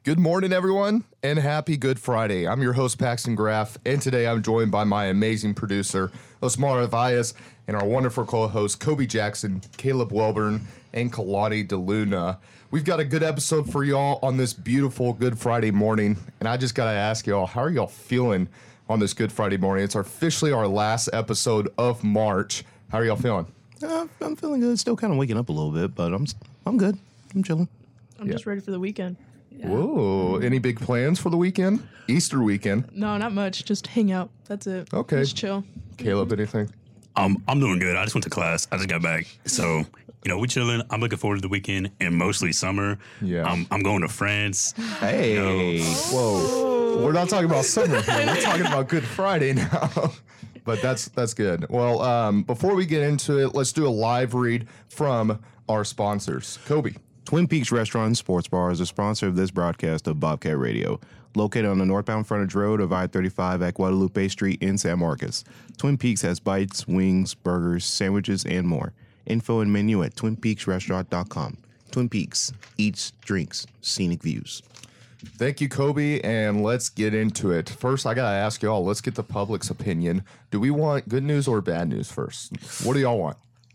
Good morning, everyone, and happy Good Friday. I'm your host, Paxton Graff, and today I'm joined by my amazing producer, Osmar Avias, and our wonderful co-hosts, Kobe Jackson, Caleb Welburn, and Kalani DeLuna. We've got a good episode for y'all on this beautiful Good Friday morning, and I just got to ask y'all, how are y'all feeling on this Good Friday morning? It's officially our last episode of March. How are y'all feeling? I'm feeling good. Still kind of waking up a little bit, but I'm good. I'm chilling. I'm just ready for the weekend. Yeah. Whoa. Any big plans for the weekend? Easter weekend? No, not much. Just hang out. That's it. Okay. Just chill. Caleb, anything? I'm doing good. I just went to class. I just got back. So, we chilling. I'm looking forward to the weekend and mostly summer. Yeah. I'm going to France. Hey. Whoa. We're not talking about summer here. We're talking about Good Friday now. But that's good. Well, before we get into it, let's do a live read from our sponsors. Kobe. Twin Peaks Restaurant and Sports Bar is a sponsor of this broadcast of Bobcat Radio. Located on the northbound frontage road of I-35 at Guadalupe Street in San Marcos. Twin Peaks has bites, wings, burgers, sandwiches, and more. Info and menu at twinpeaksrestaurant.com. Twin Peaks, eats, drinks, scenic views. Thank you, Kobe, and let's get into it. First, I got to ask y'all, let's get the public's opinion. Do we want good news or bad news first? What do y'all want?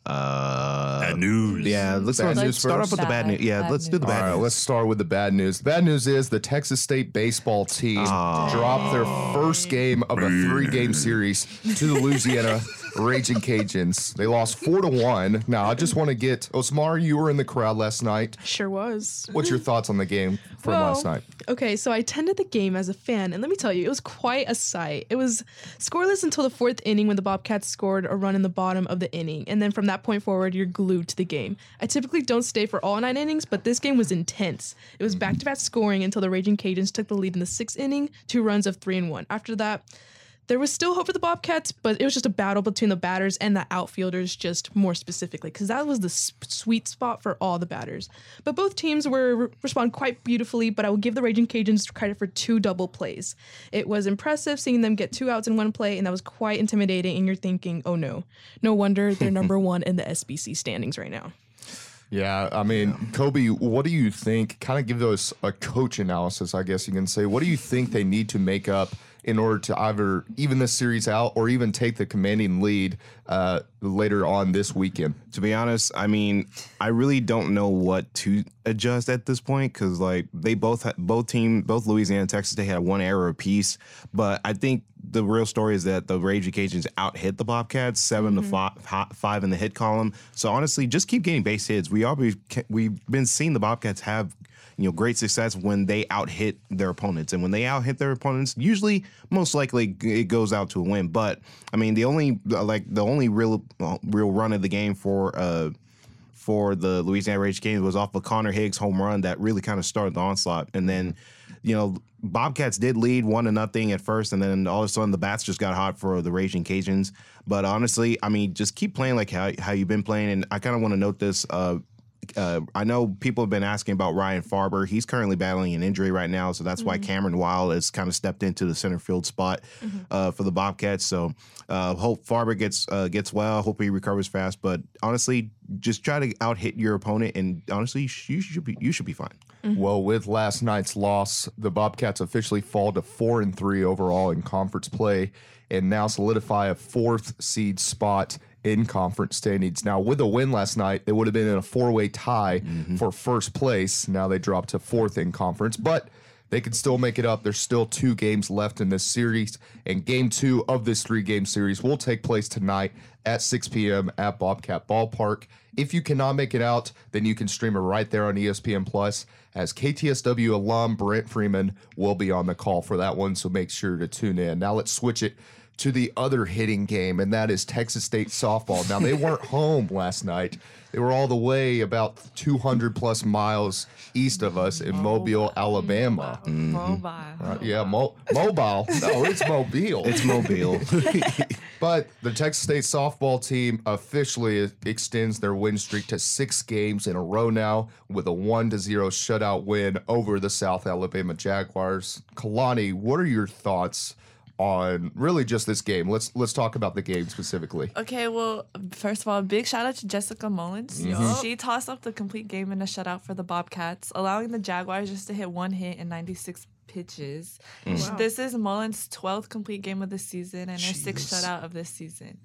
Bad news. Yeah, let's Bad news start off first? with the bad news. Yeah, let's do the All bad right, news. let's start with the bad news. The bad news is the Texas State baseball team dropped their first game of a 3-game series to the Louisiana Raging Cajuns. They lost 4-1. Now, I just want to get Osmar, you were in the crowd last night. Sure was. What's your thoughts on the game from last night? Okay, so I attended the game as a fan, and let me tell you, it was quite a sight. It was scoreless until the 4th inning when the Bobcats scored a run in the bottom of the inning, and then from that point forward, you're glued to the game. I typically don't stay for all 9 innings, but this game was intense. It was back-to-back scoring until the Raging Cajuns took the lead in the 6th inning, 2 runs of 3-1. After that, there was still hope for the Bobcats, but it was just a battle between the batters and the outfielders, just more specifically, because that was the sweet spot for all the batters. But both teams respond quite beautifully, but I will give the Raging Cajuns credit for 2 double plays. It was impressive seeing them get 2 outs in 1 play, and that was quite intimidating, and you're thinking, oh no. No wonder they're number 1 in the SBC standings right now. Yeah, I mean, Kobe, what do you think? Kind of give us a coach analysis, I guess you can say. What do you think they need to make up in order to either even this series out or even take the commanding lead later on this weekend? To be honest, I mean, I really don't know what to adjust at this point because, like, they both Louisiana and Texas, they had 1 error apiece. But I think the real story is that the Raging Cajuns out-hit the Bobcats 7-5 in the hit column. So honestly, just keep getting base hits. We've been seeing the Bobcats have great success when they out-hit their opponents. And when they out-hit their opponents, usually, most likely, it goes out to a win. But, I mean, the only real run of the game for the Louisiana Raging Cajuns was off of Connor Higgs' home run that really kind of started the onslaught. And then, Bobcats did lead 1-0 at first, and then all of a sudden the bats just got hot for the Raging Cajuns. But honestly, I mean, just keep playing like how you've been playing. And I kind of want to note this. I know people have been asking about Ryan Farber. He's currently battling an injury right now, so that's why Cameron Wild has kind of stepped into the center field spot for the Bobcats. So hope Farber gets well. Hope he recovers fast. But honestly, just try to out-hit your opponent, and honestly, you should be fine. Well, with last night's loss, the Bobcats officially fall to 4-3 overall in conference play and now solidify a 4th seed spot in conference standings. Now, with a win last night, they would have been in a 4-way tie for first place. Now they dropped to 4th in conference, but they could still make it up. There's still 2 games left in this series, and game 2 of this 3-game series will take place tonight at 6 p.m. at Bobcat Ballpark. If you cannot make it out, then you can stream it right there on ESPN Plus, as KTSW alum Brent Freeman will be on the call for that one, so make sure to tune in. Now let's switch it to the other hitting game, and that is Texas State softball. Now, they weren't home last night. They were all the way about 200-plus miles east of us in Mobile, Alabama. Mobile. Mobile. No, it's Mobile. It's Mobile. But the Texas State softball team officially extends their win streak to 6 games in a row now with a 1-0 shutout win over the South Alabama Jaguars. Kalani, what are your thoughts on really just this game? Let's talk about the game specifically. Okay, well, first of all, big shout out to Jessica Mullins. Mm-hmm. She tossed up the complete game in a shutout for the Bobcats, allowing the Jaguars just to hit one hit in 96 pitches. Mm. This is Mullins' 12th complete game of the season and her 6th shutout of this season.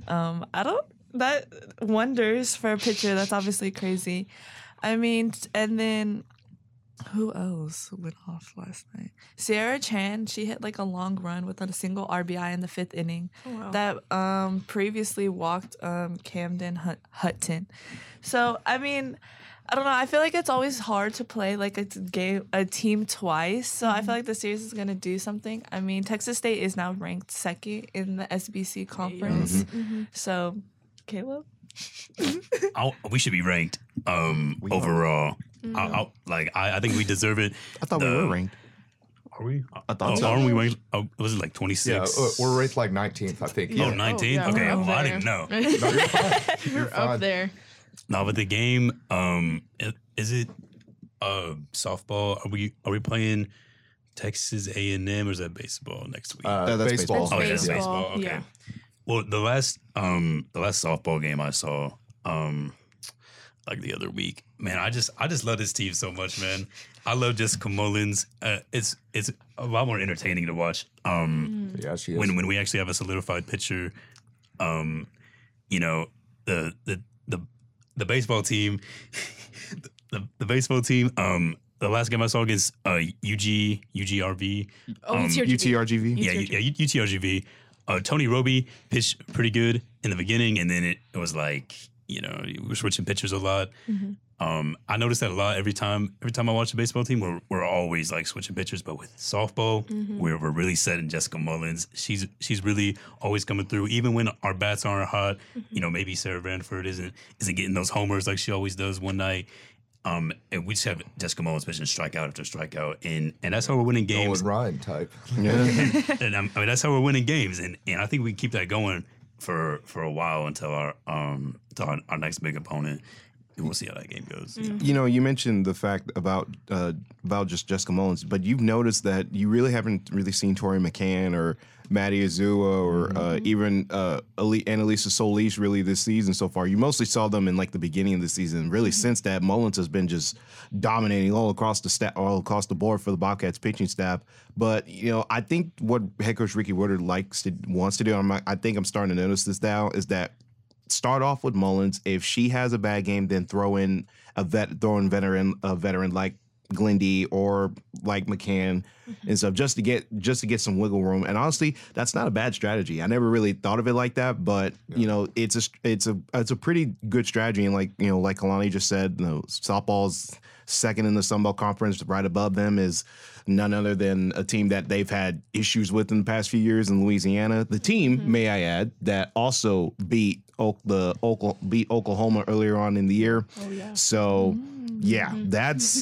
That wonders for a pitcher. That's obviously crazy. I mean, and then who else went off last night? Sierra Chan, she hit like a long run with a single RBI in the 5th inning that previously walked Camden Hutton. So, I mean, I don't know. I feel like it's always hard to play like a team twice. So I feel like the series is going to do something. I mean, Texas State is now ranked 2nd in the SBC conference. So, Caleb? We should be ranked overall. I think we deserve it. I thought we were ranked. Are we? I thought so. Aren't we ranked? Was it like 26? Yeah, we're ranked like 19th, I think. Oh, 19th? yeah, Okay, we're up I there. didn't know. You're up there. No, but the game, is it softball? Are we playing Texas A&M or is that baseball next week? That's baseball. baseball. Oh, that's baseball, baseball. Okay. yeah. Well, the last softball game I saw, like the other week, man, I just love this team so much, man. I love Jessica Mullins. It's a lot more entertaining to watch. Yeah, she is. When we actually have a solidified pitcher, you know, the baseball team, the baseball team. The last game I saw against UGRV. Oh, UTRGV. UTRGV. Yeah, UTRGV. Tony Roby pitched pretty good in the beginning, and then it was like, you know, we were switching pitchers a lot. I noticed that a lot every time I watch the baseball team. We're always like switching pitchers, but with softball, we're really set in Jessica Mullins. She's really always coming through, even when our bats aren't hot. You know, maybe Sarah Branford isn't getting those homers like she always does one night. And we just have Jessica Mullins pitching strikeout after strikeout, and that's how we're winning games. Owen Ryan type. And I mean, that's how we're winning games, and I think we keep that going for a while until our next big opponent. And we'll see how that game goes. You know, you mentioned the fact about just Jessica Mullins, but you've noticed that you really haven't really seen Tori McCann or Maddie Azua or even Annalisa Solis really this season so far. You mostly saw them in like the beginning of the season. Really, since that, Mullins has been just dominating all across the board for the Bobcats pitching staff. But you know, I think what head coach Ricky Woodard wants to do. I think I'm starting to notice this now is that. Start off with Mullins. If she has a bad game, then throw in a veteran like Glindy or like McCann and stuff, just to get some wiggle room. And honestly, that's not a bad strategy. I never really thought of it like that, but you know, it's a pretty good strategy. And like, you know, like Kalani just said, you know, softball's second in the Sun Belt Conference. Right above them is none other than a team that they've had issues with in the past few years in Louisiana. The team, may I add, that also beat Oklahoma earlier on in the year. Oh yeah. So yeah, that is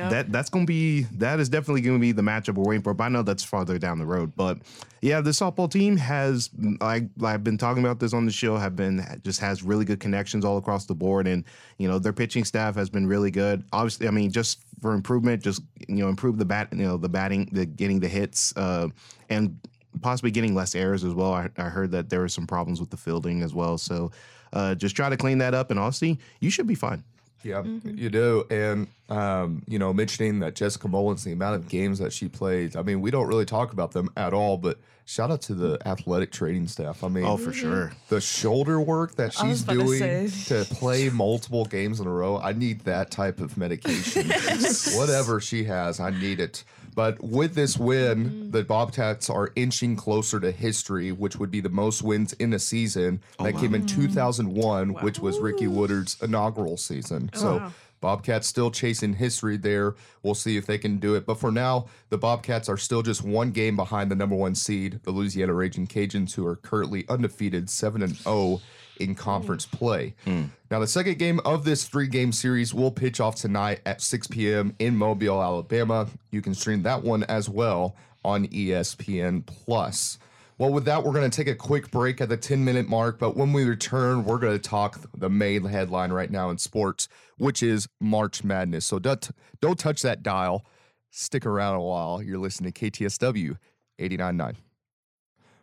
definitely gonna be the matchup we're waiting for. But I know that's farther down the road. But yeah, the softball team has, I've been talking about this on the show, has really good connections all across the board, and you know, their pitching staff has been really good. Obviously, I mean, just for improvement, just you know, improve the batting, getting the hits, and possibly getting less errors as well. I heard that there were some problems with the fielding as well. So just try to clean that up, and honestly, you should be fine. Yeah, you do. And, you know, mentioning that Jessica Mullins, the amount of games that she played, I mean, we don't really talk about them at all, but shout out to the athletic training staff. I mean, Oh, for sure. the shoulder work that I was she's about to doing say. to play multiple games in a row, I need that type of medication. Whatever she has, I need it. But with this win, the Bobcats are inching closer to history, which would be the most wins in a season. That came in 2001, which was Ricky Woodard's inaugural season. So Bobcats still chasing history there. We'll see if they can do it. But for now, the Bobcats are still just one game behind the number one seed, the Louisiana Raging Cajuns, who are currently undefeated 7-0 in conference play. Now, the second game of this 3-game series will pitch off tonight at 6 p.m. in Mobile, Alabama. You can stream that one as well on ESPN+. Well, with that, we're going to take a quick break at the 10-minute mark, but when we return, we're going to talk the main headline right now in sports, which is March Madness. So don't touch that dial. Stick around a while. You're listening to KTSW 89.9.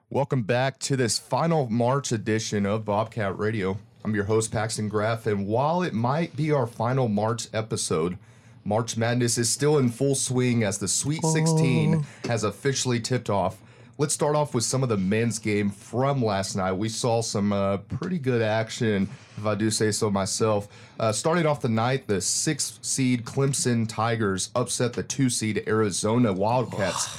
Welcome back to this final March edition of Bobcat Radio. I'm your host, Paxton Graff, and while it might be our final March episode, March Madness is still in full swing as the Sweet 16 has officially tipped off. Let's start off with some of the men's game from last night. We saw some pretty good action, if I do say so myself. Starting off the night, the 6th seed Clemson Tigers upset the 2 seed Arizona Wildcats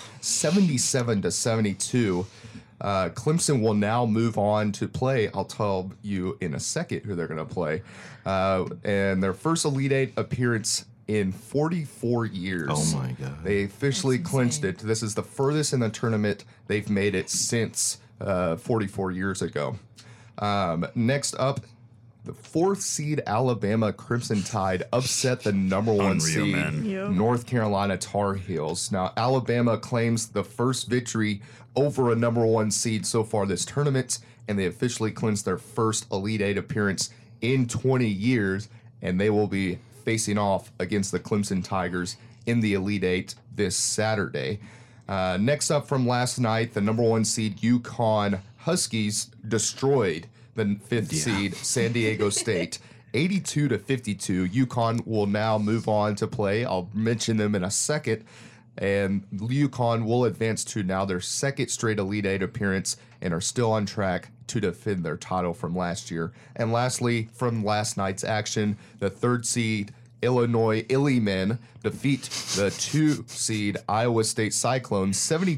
77-72. Clemson will now move on to play. I'll tell you in a second who they're going to play. And their first Elite Eight appearance in 44 years. Oh, my God. They officially clinched it. This is the furthest in the tournament they've made it since 44 years ago. Next up, the 4th seed Alabama Crimson Tide upset the number 1 seed North Carolina Tar Heels. Now, Alabama claims the first victory over a number 1 seed so far this tournament, and they officially clinched their first Elite Eight appearance in 20 years, and they will be facing off against the Clemson Tigers in the Elite Eight this Saturday. Next up from last night, the number 1 seed UConn Huskies destroyed the 5th seed San Diego State 82-52. UConn will now move on to play. I'll mention them in a second. And UConn will advance to now their 2nd straight Elite Eight appearance and are still on track to defend their title from last year. And lastly, from last night's action, the 3rd seed Illinois Illymen defeat the 2 seed Iowa State Cyclones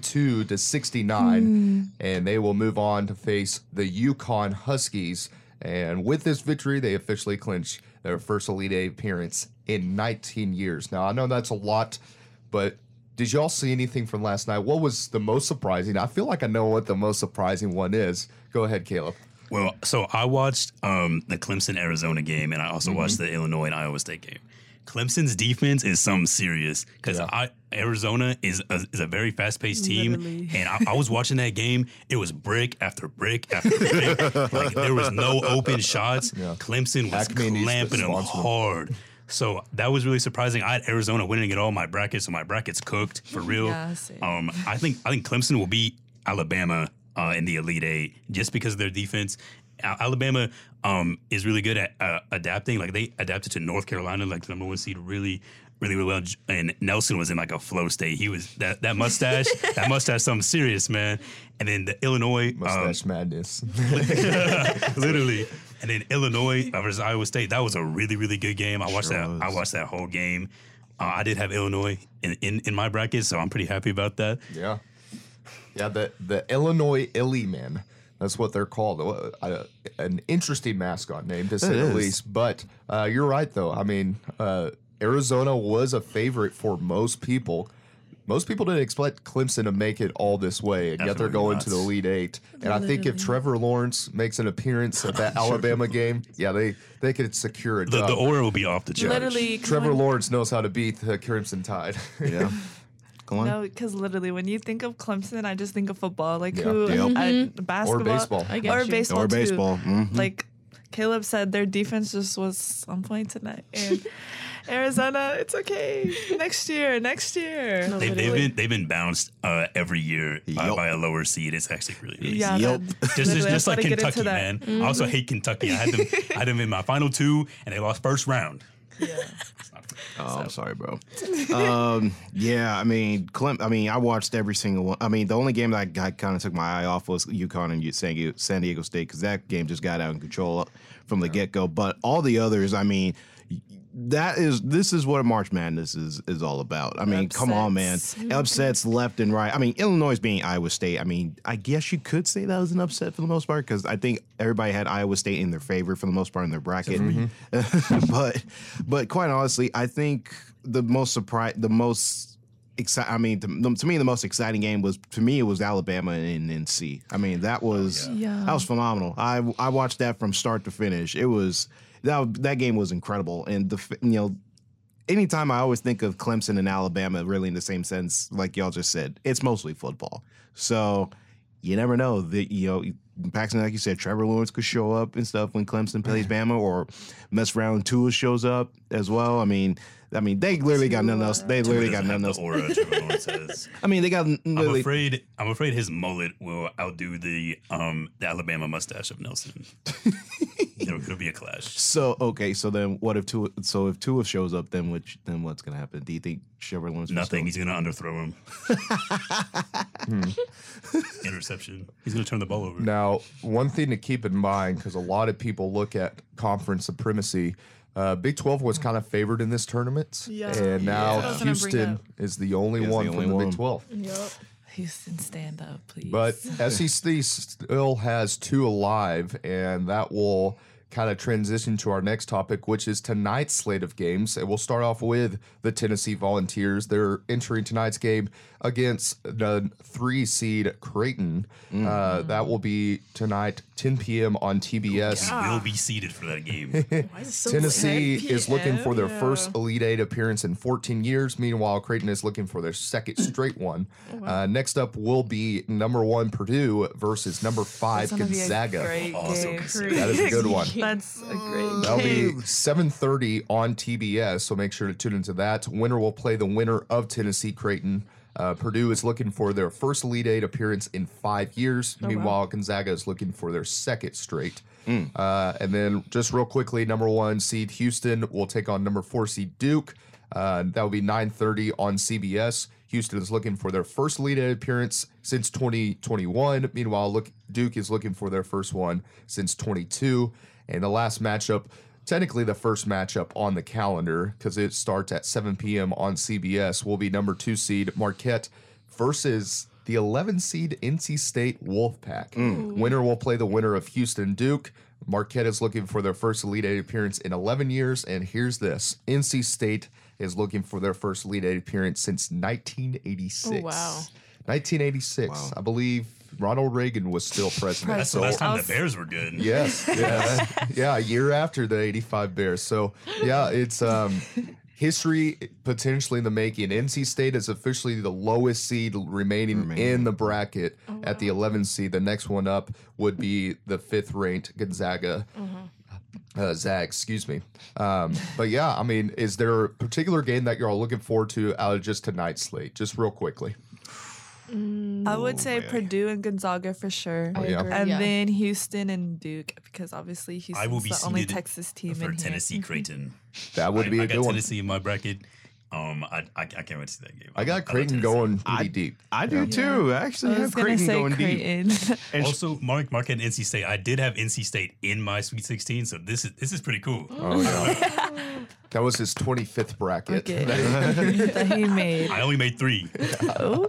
72-69, and they will move on to face the UConn Huskies. And with this victory, they officially clinch their first Elite Eight appearance in 19 years. Now, I know that's a lot, but did y'all see anything from last night? What was the most surprising? I feel like I know what the most surprising one is. Go ahead, Caleb. Well, so I watched the Clemson-Arizona game, and I also watched the Illinois and Iowa State game. Clemson's defense is something serious because Arizona is a very fast-paced team, Literally. and I was watching that game. It was brick after brick after brick. Like, there was no open shots. Clemson was Acme needs to clamping them sponsor them. hard. So that was really surprising. I had Arizona winning it all my brackets, so my bracket's cooked for real. Yeah, same. I think Clemson will beat Alabama in the Elite Eight just because of their defense. Alabama is really good at adapting. Like, they adapted to North Carolina, like the number 1 seed, really well. And Nelson was in like a flow state. He was that mustache, something serious, man. And then the Illinois Mustache madness. literally. And then Illinois versus Iowa State. That was a really, really good game. I watched that whole game. I did have Illinois in my bracket, so I'm pretty happy about that. Yeah. The Illinois Illymen. That's what they're called. An interesting mascot name, to say the least. But you're right, though. I mean, Arizona was a favorite for most people. Most people didn't expect Clemson to make it all this way, and yet they're Definitely going not. to the Elite Eight. And I think if Trevor Lawrence makes an appearance at that Alabama game, they could secure a dub. The aura will be off the charts. Literally, Trevor Lawrence knows how to beat the Crimson Tide. Yeah. Go on. No, because literally, when you think of Clemson, I just think of football. Like Yeah. who? Basketball Or baseball. I get or you. baseball. Or too. baseball. Like Caleb said, their defense just was on point tonight. And Arizona, it's okay. Next year. No, They've literally. been bounced every year Yup. by a lower seed. It's actually really Yeah, Yup. just like I was about to get Kentucky, into that. man. I also hate Kentucky. I had them in my final 2, and they lost first round. Oh, I'm sorry, bro. Yeah, I mean, I watched every single one. I mean, the only game that I kind of took my eye off was UConn and San Diego State, because that game just got out of control from the get-go. But all the others, I mean, this is what March Madness is all about. I mean, come on, man. Upsets left and right. I mean, Illinois being Iowa State. I mean, I guess you could say that was an upset for the most part, because I think everybody had Iowa State in their favor for the most part in their bracket. But quite honestly, I think to me, the most exciting game was Alabama and NC. I mean, that was phenomenal. I watched that from start to finish. It was that game was incredible, and anytime I always think of Clemson and Alabama really in the same sense, like y'all just said, it's mostly football. So you never know that Paxton, like you said, Trevor Lawrence could show up and stuff when Clemson plays Bama, or mess around and Tua shows up as well. I mean, they literally got nothing else. They literally got nothing else. The aura Trevor Lawrence has. I mean, they got literally. I'm afraid his mullet will outdo the Alabama mustache of Nelson. There could be a clash. So okay, so then what if Tua? So if Tua shows up, then what's gonna happen? Do you think Trevor Lawrence? Nothing. He's gonna underthrow him. Interception. He's gonna turn the ball over. Now, one thing to keep in mind, because a lot of people look at conference supremacy, Big 12 was kind of favored in this tournament, Yeah. and now That's what I was gonna bring Houston up. is the only Is the one only from the one. Big 12. Yep. Houston, stand up, please. But SEC still has two alive, and that will kind of transition to our next topic, which is tonight's slate of games. And we'll start off with the Tennessee Volunteers. They're entering tonight's game against the 3 seed Creighton. That will be tonight, 10 p.m. on TBS. He will be seated for that game. Why is it so Tennessee late? is looking for their Yeah. first Elite Eight appearance in 14 years. Meanwhile, Creighton is looking for their second straight one. Next up will be number 1 Purdue versus number 5 That's gonna be a Gonzaga. great Awesome. game. That is a good one. That's a great That'll be game. 7:30 on TBS, so make sure to tune into that. Winner will play the winner of Tennessee Creighton. Purdue is looking for their first Elite Eight appearance in 5 years. Meanwhile, Gonzaga is looking for their second straight. And then just real quickly, number 1 seed Houston will take on number 4 seed Duke. That will be 9:30 on CBS. Houston is looking for their first Elite Eight appearance since 2021. Meanwhile, Duke is looking for their first one since 22. And the last matchup, technically the first matchup on the calendar, because it starts at 7 p.m. on CBS, will be number 2 seed Marquette versus the 11 seed NC State Wolfpack. Winner will play the winner of Houston Duke. Marquette is looking for their first Elite Eight appearance in 11 years. And here's this: NC State is looking for their first Elite Eight appearance since 1986. Oh, wow. 1986. I believe Ronald Reagan was still president. That's the last time the Bears were good. Yes, yeah, a year after the '85 Bears. So yeah, it's history potentially in the making. NC State is officially the lowest seed remaining in the bracket at the 11th seed. The next one up would be the 5th ranked Gonzaga. Zag, excuse me. But yeah, I mean, is there a particular game that you're all looking forward to out of just tonight's slate? Just real quickly. I would say Purdue and Gonzaga for sure. I yeah. agree, And yeah. then Houston and Duke, because obviously I will Houston's be the only seated Texas team for in here. Tennessee Creighton. That would be I a got good one. Tennessee in my bracket. I can't wait to see that game. I got love Creighton Tennessee. going pretty deep. I do too. I actually I was have gonna Creighton say going deep. Creighton. And Also, Marquette and NC State. I did have NC State in my Sweet 16, so this is pretty cool. Oh yeah, that was his 25th bracket. Okay. that he made. I only made 3. Oh,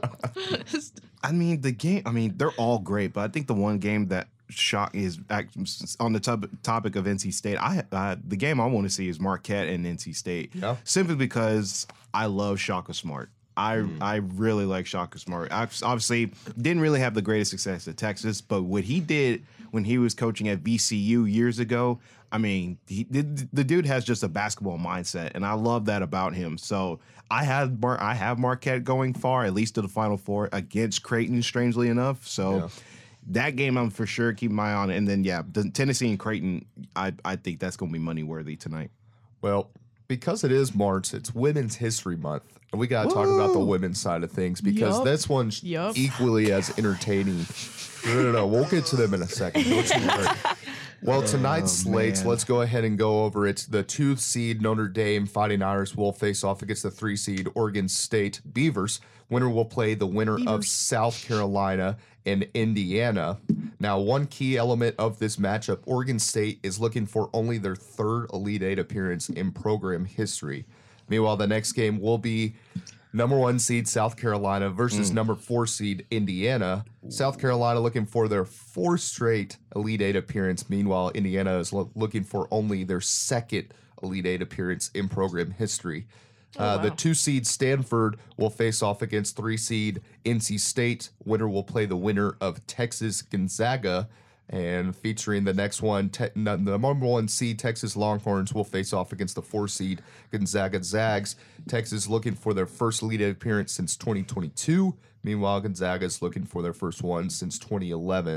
I mean, they're all great, but I think the one game that is on the topic of NC State. The game I want to see is Marquette and NC State. Yeah. Simply because I love Shaka Smart. I really like Shaka Smart. I obviously didn't really have the greatest success at Texas, but what he did when he was coaching at VCU years ago, I mean, the dude has just a basketball mindset, and I love that about him. So I have Marquette going far, at least to the Final Four against Creighton, strangely enough. So. Yeah. That game, I'm for sure keeping my eye on it. And then, the Tennessee and Creighton, I think that's going to be money worthy tonight. Well, because it is March, it's Women's History Month. And we got to talk about the women's side of things because Yup. this one's Yup. equally as entertaining. No. We'll get to them in a second. Don't you worry. Well, tonight's slates, man. let's go ahead and go over it. The 2 seed Notre Dame Fighting Irish will face off against the 3 seed Oregon State Beavers. Winner will play the winner of South Carolina and Indiana. Now, one key element of this matchup, Oregon State is looking for only their 3rd Elite Eight appearance in program history. Meanwhile, the next game will be number 1 seed South Carolina versus number 4 seed Indiana. South Carolina looking for their 4th straight Elite Eight appearance. Meanwhile, Indiana is looking for only their 2nd Elite Eight appearance in program history. The 2 seed Stanford will face off against 3 seed NC State. Winner will play the winner of Texas Gonzaga. And featuring the next one, the number 1 seed Texas Longhorns will face off against the 4 seed Gonzaga Zags. Texas looking for their first Elite Eight appearance since 2022. Meanwhile, Gonzaga is looking for their first one since 2011.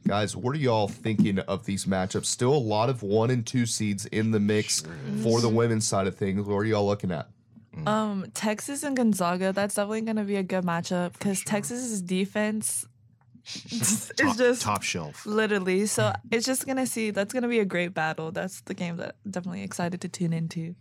Guys, what are y'all thinking of these matchups? Still a lot of 1 and 2 seeds in the mix for the women's side of things. What are y'all looking at? Texas and Gonzaga, that's definitely going to be a good matchup because Texas's defense is just top shelf. literally. So it's just going to see, that's going to be a great battle. That's the game that I'm definitely excited to tune into.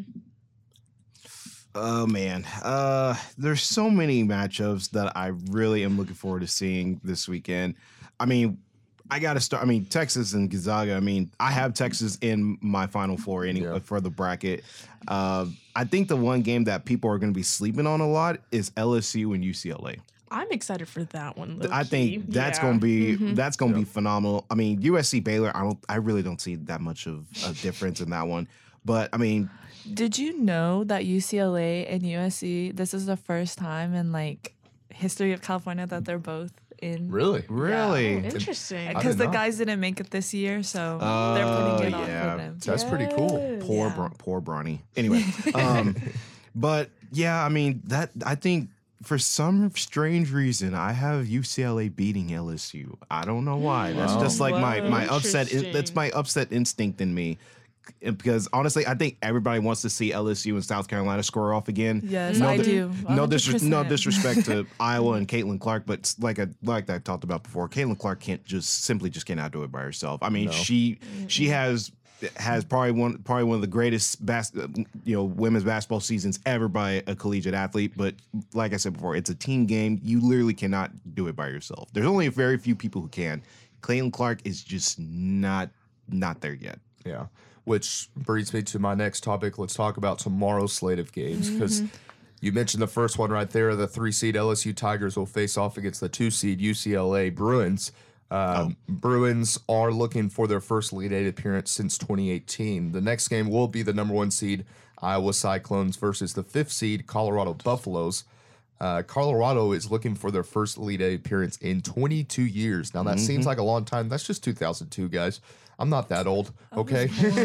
Oh man, there's so many matchups that I really am looking forward to seeing this weekend. I mean, I got to start. I mean, Texas and Gonzaga. I mean, I have Texas in my Final Four anyway for the bracket. I think the one game that people are going to be sleeping on a lot is LSU and UCLA. I'm excited for that one. I think that's Yeah. going to be be phenomenal. I mean, USC Baylor. I really don't see that much of a difference in that one. But I mean, Did you know that UCLA and USC, this is the first time in like history of California that they're both in? Really? really. Interesting. Because did the not. guys didn't make it this year, so they're putting it on yeah. for them. That's pretty cool. Poor Bronny. Anyway, but yeah, I mean I think for some strange reason I have UCLA beating LSU. I don't know why. That's just like my upset. Interesting. That's my upset instinct in me. Because honestly, I think everybody wants to see LSU and South Carolina score off again. Yes, I do. No 100%. disrespect to Iowa and Caitlin Clark, but like I talked about before, Caitlin Clark just cannot do it by herself. I mean, she has probably one of the greatest women's basketball seasons ever by a collegiate athlete. But like I said before, it's a team game. You literally cannot do it by yourself. There's only very few people who can. Caitlin Clark is just not there yet. Yeah. Which brings me to my next topic. Let's talk about tomorrow's slate of games because you mentioned the first one right there. The 3-seed LSU Tigers will face off against the 2-seed UCLA Bruins. Bruins are looking for their first Elite Eight appearance since 2018. The next game will be the number 1 seed Iowa Cyclones versus the 5th seed Colorado Buffaloes. Colorado is looking for their first Elite Eight appearance in 22 years. Now, that seems like a long time. That's just 2002, guys. I'm not that old, okay?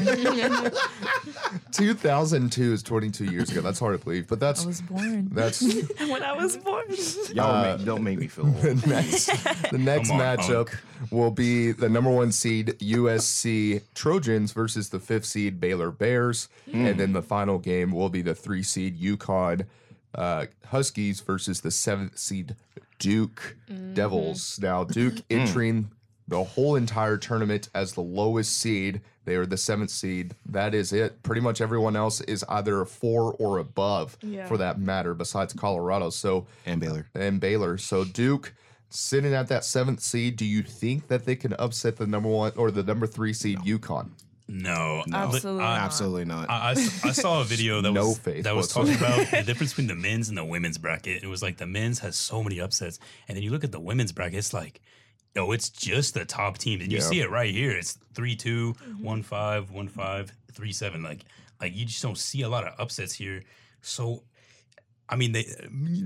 2002 is 22 years ago. That's hard to believe, but I was born. that's When I was born. Y'all don't make me feel old. the next Come on, matchup will be the number 1 seed USC Trojans versus the 5th seed Baylor Bears, and then the final game will be the 3 seed UConn Huskies versus the 7th seed Duke Devils. Now, Duke entering the whole entire tournament as the lowest seed. They are the 7th seed. That is it. Pretty much everyone else is either a 4 or above for that matter, besides Colorado. And Baylor. So Duke sitting at that 7th seed. Do you think that they can upset the number 1 or the number 3 seed UConn? No, Absolutely not. Absolutely not. I saw a video that No was faith that was talking whatsoever. about the difference between the men's and the women's bracket. It was like the men's has so many upsets, and then you look at the women's bracket, it's like, yo, it's just the top team, and you see it right here. It's 3-2, 1-5, 1-5, 3-7. Like you just don't see a lot of upsets here. So, I mean, they,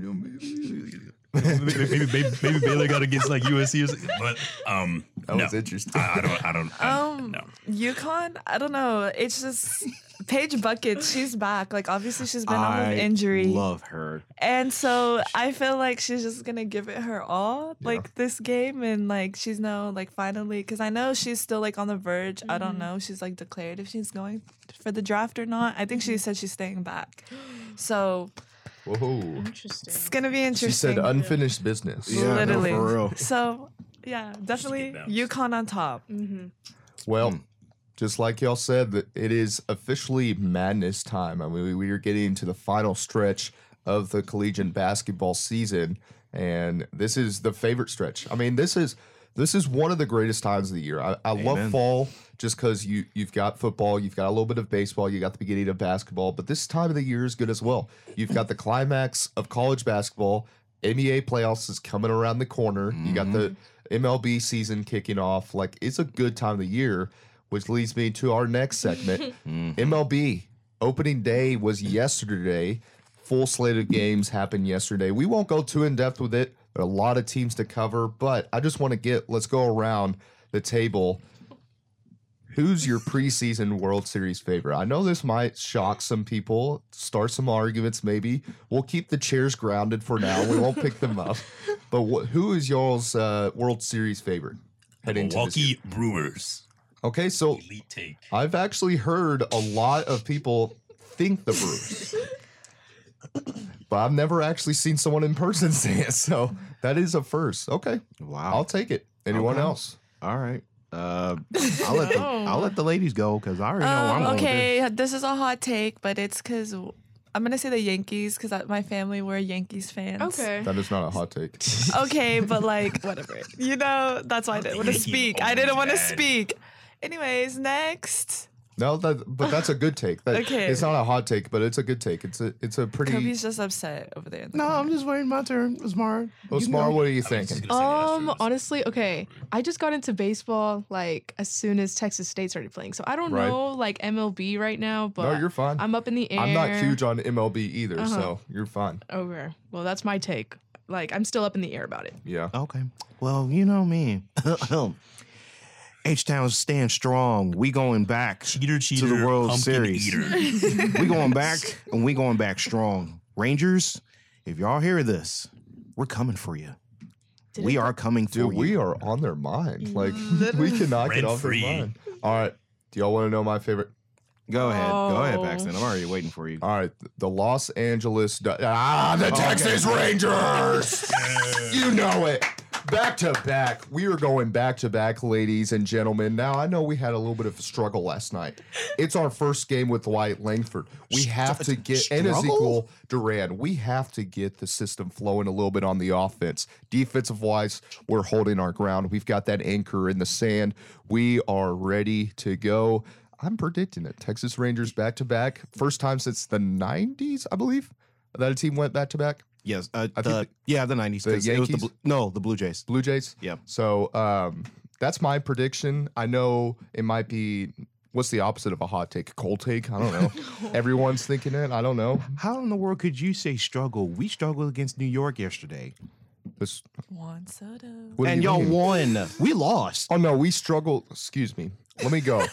maybe Baylor got against like USC, or something, but That was interesting. I don't. No. UConn, I don't know. It's just Paige Bucket, she's back. Like obviously she's been on with injury. Love her. And so I feel like she's just gonna give it her all, like this game, and like she's now like finally, because I know she's still like on the verge. I don't know. She's like declared if she's going for the draft or not. I think she said she's staying back. So Whoa. Interesting. it's gonna be interesting. She said unfinished business. Yeah, no, literally. for real. So yeah, definitely bounce. UConn on top. Well, just like y'all said, that it is officially madness time. I mean, we are getting into the final stretch of the collegiate basketball season, and this is the favorite stretch. I mean, this is one of the greatest times of the year. I love fall just because you've got football, you've got a little bit of baseball, you got the beginning of basketball, but this time of the year is good as well. You've got the climax of college basketball. NBA playoffs is coming around the corner. You got the MLB season kicking off. Like, it's a good time of the year, which leads me to our next segment. MLB opening day was yesterday. Full slate of games happened yesterday. We won't go too in depth with it. There are a lot of teams to cover, but I just want to let's go around the table. Who's your preseason World Series favorite? I know this might shock some people, start some arguments maybe. We'll keep the chairs grounded for now. We won't pick them up. But who is y'all's World Series favorite? heading to this year. Milwaukee Brewers. Okay, so Elite take. I've actually heard a lot of people think the Brewers. But I've never actually seen someone in person say it, so that is a first. Okay, Wow. I'll take it. Anyone Okay. else? All right. I'll let the ladies go because I already know where I'm going with this. Okay, this is a hot take, but it's because I'm gonna say the Yankees because my family were Yankees fans. Okay. That is not a hot take. Okay, but like whatever. You know, that's why I didn't want to Yankees speak. are I didn't want to bad. speak. Anyways, next. No, but that's a good take. Okay. It's not a hot take, but it's a good take. It's a pretty. Kobe's just upset over there. In the No, I'm corner. just waiting my turn. Smart. Osmar, what are you I was just thinking? gonna say the Astros. Honestly, okay. I just got into baseball like as soon as Texas State started playing. So I don't Right. know like MLB right now, but No, you're fine. I'm up in the air. I'm not huge on MLB either, so you're fine. Over. Well, that's my take. Like I'm still up in the air about it. Yeah. Okay. Well, you know me. H-Town stand strong. We going back Cheater, to the World pumpkin Series. eater. We going back and we going back strong. Rangers, if y'all hear this, we're coming for you. We are coming for Dude, you. we are on their mind. Like we cannot get off their Rent-free. mind. All right. Do y'all want to know my favorite? Go ahead. Go ahead, Oh. Paxton. I'm already waiting for you. All right, the Los Angeles the Texas Rangers. You know it. Back to back. We are going back to back, ladies and gentlemen. Now I know we had a little bit of a struggle last night. It's our first game with Wyatt Langford. We have to get and Struggle? Ezekiel Duran. We have to get the system flowing a little bit on the offense. Defensive wise, we're holding our ground. We've got that anchor in the sand. We are ready to go. I'm predicting it. Texas Rangers back to back. First time since the 90s, I believe, that a team went back to back. Yes. think The 90s. the 'cause it was the Yankees? the Blue Jays. Blue Jays. Yeah. So that's my prediction. I know it might be. What's the opposite of a hot take? A cold take? I don't know. Everyone's thinking it. I don't know. How in the world could you say struggle? We struggled against New York yesterday. This, Juan Soto. what do And you y'all mean? won. We lost. Oh no, we struggled. Excuse me. Let me go.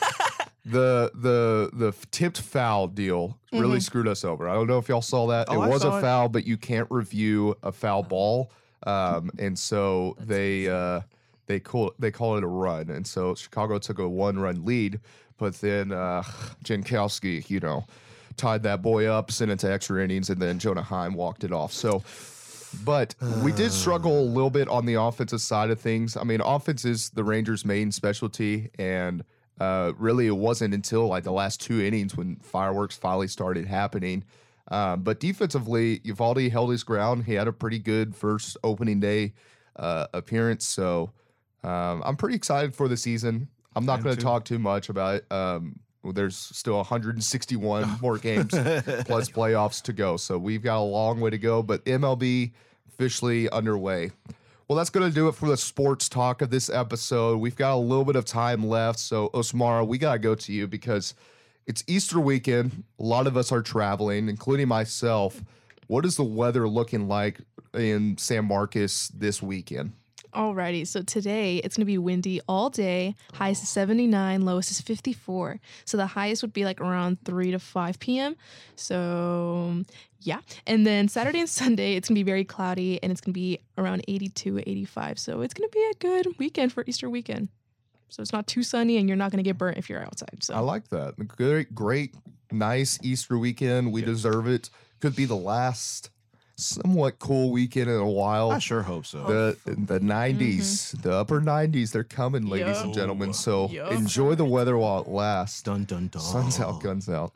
The tipped foul deal really screwed us over. I don't know if y'all saw that. Oh, I it was saw a it. foul, but you can't review a foul ball. And so they call it a run. And so Chicago took a 1-run lead, but then Jankowski, tied that boy up, sent it to extra innings, and then Jonah Heim walked it off. So but we did struggle a little bit on the offensive side of things. I mean, offense is the Rangers' main specialty, and really it wasn't until like the last 2 innings when fireworks finally started happening. But defensively, Eovaldi held his ground. He had a pretty good first opening day appearance, so I'm pretty excited for the season. I'm not going to talk too much about it. There's still 161 more games plus playoffs to go. So we've got a long way to go, but MLB officially underway. Well, that's going to do it for the sports talk of this episode. We've got a little bit of time left. So, Osmara, we got to go to you because it's Easter weekend. A lot of us are traveling, including myself. What is the weather looking like in San Marcos this weekend? Alrighty, so today it's gonna be windy all day. Highest is 79, lowest is 54. So the highest would be like around 3 to 5 p.m. So yeah, and then Saturday and Sunday it's gonna be very cloudy and it's gonna be around 82, 85. So it's gonna be a good weekend for Easter weekend. So it's not too sunny and you're not gonna get burnt if you're outside. So I like that. Great, nice Easter weekend. We deserve it. Could be the last somewhat cool weekend in a while. I sure hope so. The 90s, the upper 90s, they're coming, ladies and gentlemen. So Yup. enjoy the weather while it lasts. Dun dun dun. Sun's out, guns out.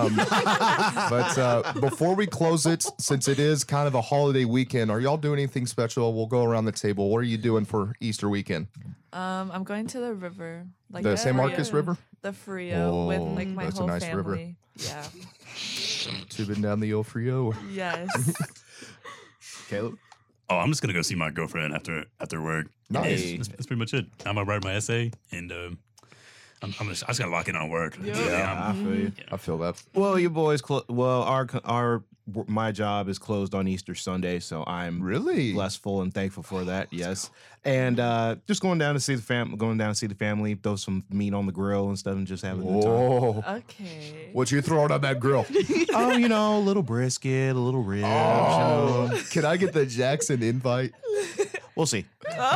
But before we close it, since it is kind of a holiday weekend, are y'all doing anything special? We'll go around the table. What are you doing for Easter weekend? I'm going to the river, like The San Marcos River? the Frio, with Oh, like my that's a whole nice river. family. Yeah. Tubing down the old Frio. Yes. Caleb. Oh, I'm just gonna go see my girlfriend after work. Nice. That's pretty much it. I'm gonna write my essay, and I just gotta lock in on work. Yeah, I feel you. I feel that. Well, your boys. My job is closed on Easter Sunday, so I'm Really? blessful and thankful for that. Yes, and just going down to see the family, throw some meat on the grill and stuff, and just have a good time. Oh, Okay. what you throwing on that grill? Oh, a little brisket, a little ribs. Oh, can I get the Jackson invite? We'll see.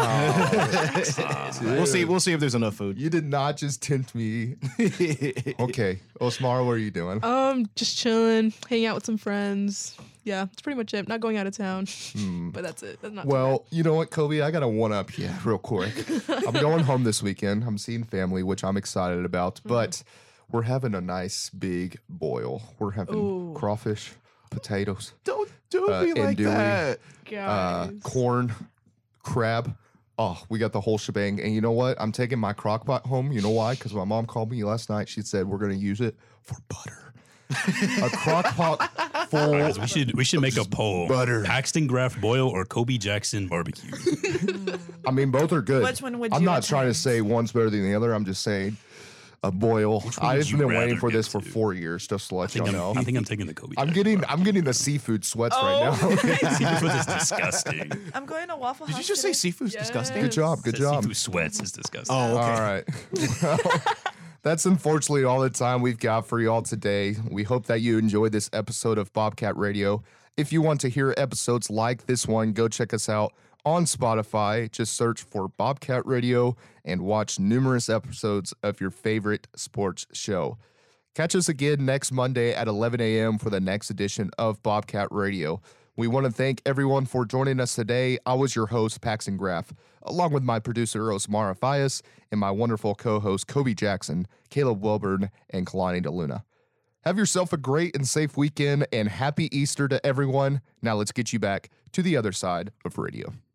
Dude, We'll see if there's enough food. You did not just tempt me. Okay. Osmara, what are you doing? Just chilling, hanging out with some friends. Yeah, that's pretty much it. Not going out of town, but that's it. That's not too Well, you know what, Kobe? I got to one up you real quick. I'm going home this weekend. I'm seeing family, which I'm excited about, but we're having a nice big boil. We're having Ooh. crawfish, potatoes, Don't do me like andouille, that. bad. Guys. corn, crab. Oh, we got the whole shebang. And you know what? I'm taking my crock pot home. You know why? Because my mom called me last night. She said we're going to use it for butter. A crock pot full. Guys, we should make a poll. Butter. Paxton Graff boil or Kobe Jackson barbecue. I mean, both are good. Which one would I'm you not trying to attend? say one's better than the other. I'm just saying a boil. one I've would you been waiting rather for get this for to? 4 years, just to let I y'all know. think I'm taking the Kobe. I'm Jackson getting the seafood sweats Oh. right now. Seafood is disgusting. I'm going to Waffle House. Did you just say today. seafood's Yes. disgusting? Good job. Good Said job. Seafood sweats is disgusting. Oh, okay. All right. Well, that's unfortunately all the time we've got for y'all today. We hope that you enjoyed this episode of Bobcat Radio. If you want to hear episodes like this one, go check us out on Spotify. Just search for Bobcat Radio and watch numerous episodes of your favorite sports show. Catch us again next Monday at 11 a.m. for the next edition of Bobcat Radio. We want to thank everyone for joining us today. I was your host, Paxton Graff, along with my producer, Osmara Fias, and my wonderful co-host, Kobe Jackson, Caleb Wilburn, and Kalani DeLuna. Have yourself a great and safe weekend, and happy Easter to everyone. Now let's get you back to the other side of radio.